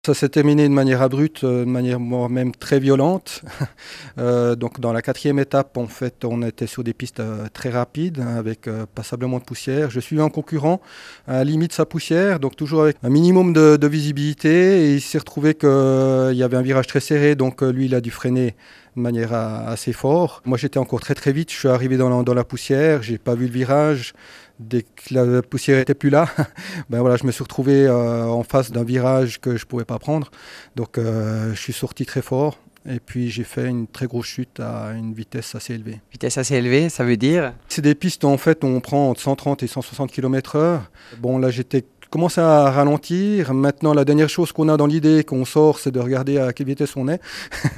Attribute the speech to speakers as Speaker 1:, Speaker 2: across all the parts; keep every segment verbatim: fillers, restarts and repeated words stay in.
Speaker 1: Ça s'est terminé de manière abrupte, de manière même très violente. euh, donc dans la quatrième étape, en fait, on était sur des pistes euh, très rapides, hein, avec euh, passablement de poussière. Je suivais un concurrent à la limite de sa poussière, donc toujours avec un minimum de, de visibilité. Et il s'est retrouvé qu'il euh, y avait un virage très serré, donc euh, lui, il a dû freiner de manière à, assez fort. Moi, j'étais encore très très vite. Je suis arrivé dans la, dans la poussière, j'ai pas vu le virage. Dès que la poussière était plus là, ben voilà, je me suis retrouvé euh, en face d'un virage que je pouvais pas prendre. Donc euh, je suis sorti très fort et puis j'ai fait une très grosse chute à une vitesse assez élevée.
Speaker 2: Vitesse assez élevée, ça veut dire?
Speaker 1: C'est des pistes en fait où on prend entre cent trente et cent soixante kilomètres heure. Bon là j'étais commencé à ralentir. Maintenant la dernière chose qu'on a dans l'idée qu'on sort, c'est de regarder à quelle vitesse on est.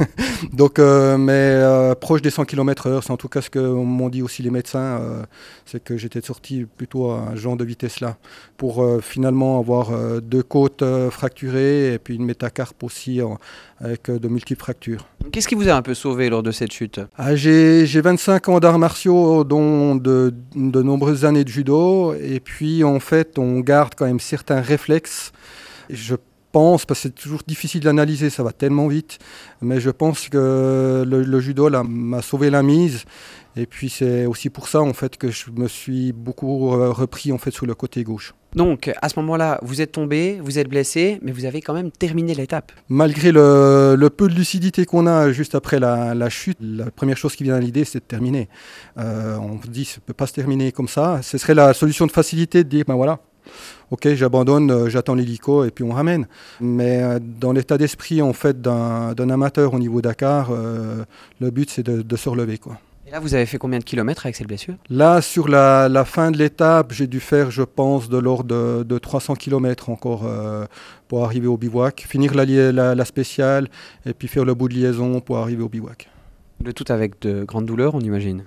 Speaker 1: Donc euh, mais euh, proche des cent kilomètres heure, c'est en tout cas ce que m'ont dit aussi les médecins, euh, c'est que j'étais sorti plutôt à un genre de vitesse là pour euh, finalement avoir euh, deux côtes euh, fracturées et puis une métacarpe aussi euh, avec euh, de multiples fractures.
Speaker 2: Qu'est-ce qui vous a un peu sauvé lors de cette chute?
Speaker 1: Ah, j'ai, j'ai vingt-cinq ans d'arts martiaux, dont de, de nombreuses années de judo. Et puis, en fait, on garde quand même certains réflexes. Je pense, parce que c'est toujours difficile d'analyser, ça va tellement vite, mais je pense que le, le judo là, m'a sauvé la mise. Et puis, c'est aussi pour ça, en fait, que je me suis beaucoup repris en fait, sur le côté gauche.
Speaker 2: Donc, à ce moment-là, vous êtes tombé, vous êtes blessé, mais vous avez quand même terminé l'étape.
Speaker 1: Malgré le, le peu de lucidité qu'on a juste après la, la chute, la première chose qui vient à l'idée, c'est de terminer. Euh, on se dit, ça ne peut pas se terminer comme ça. Ce serait la solution de facilité de dire, ben voilà, ok, j'abandonne, euh, j'attends l'hélico et puis on ramène. Mais euh, dans l'état d'esprit en fait d'un, d'un amateur au niveau Dakar, euh, le but c'est de, de se relever, quoi.
Speaker 2: Et là, vous avez fait combien de kilomètres avec cette blessure?
Speaker 1: Là, sur la, la fin de l'étape, j'ai dû faire, je pense, de l'ordre de, de trois cents kilomètres encore euh, pour arriver au bivouac, finir la, la, la spéciale et puis faire le bout de liaison pour arriver au bivouac.
Speaker 2: Le tout avec de grandes douleurs, on imagine.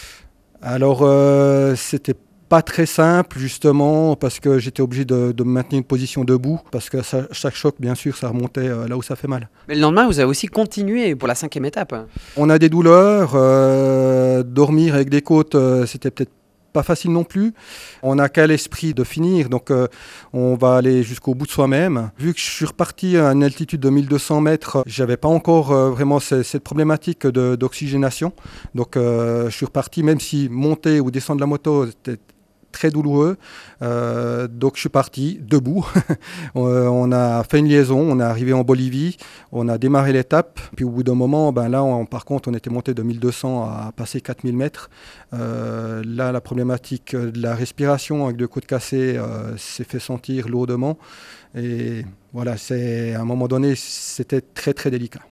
Speaker 1: Alors, euh, c'était pas très simple, justement, parce que j'étais obligé de, de me maintenir une position debout, parce que ça, chaque choc, bien sûr, ça remontait euh, là où ça fait mal.
Speaker 2: Mais le lendemain, vous avez aussi continué pour la cinquième étape.
Speaker 1: On a des douleurs, euh, dormir avec des côtes, euh, c'était peut-être pas facile non plus. On n'a qu'à l'esprit de finir, donc euh, on va aller jusqu'au bout de soi-même. Vu que je suis reparti à une altitude de mille deux cents mètres, j'avais pas encore euh, vraiment c- cette problématique de, d'oxygénation. Donc euh, je suis reparti, même si monter ou descendre la moto, c'était très douloureux. Euh, donc je suis parti debout. On a fait une liaison, on est arrivé en Bolivie, on a démarré l'étape. Puis au bout d'un moment, ben là, on, par contre, on était monté de mille deux cents à passer quatre mille mètres. Euh, là, la problématique de la respiration avec deux côtes cassées euh, s'est fait sentir lourdement. Et voilà, c'est, à un moment donné, c'était très très délicat.